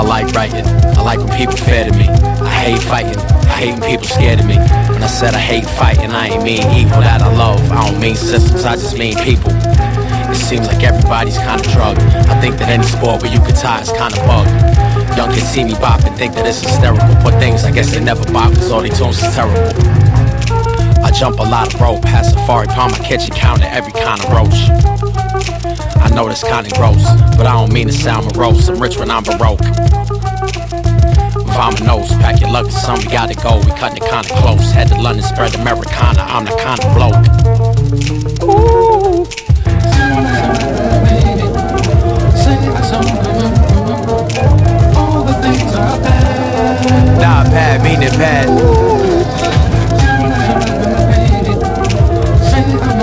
like writing. I like when people fair to me. I hate fighting. I hate when people scared of me. When I said I hate fighting, I ain't mean evil that I love. I don't mean systems, I just mean people. It seems like everybody's kinda drugged. I think that any sport where you could tie is kinda bugged. Young kids see me bop and think that it's hysterical. Put things I guess they never bop cause all they tunes is terrible. I jump a lot of rope, had safari palm my kitchen counter every kind of roach. I know that's kinda gross, but I don't mean to sound morose. I'm rich when I'm baroque. Vominos, pack your luggage, son, we gotta go. We cutting it kinda close. Head to London, spread Americana. I'm the kind of bloke. Ooh. All the things are bad. Nah, bad, mean it bad.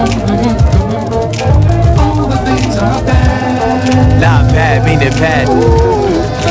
All the things are bad. Nah, bad, mean it bad.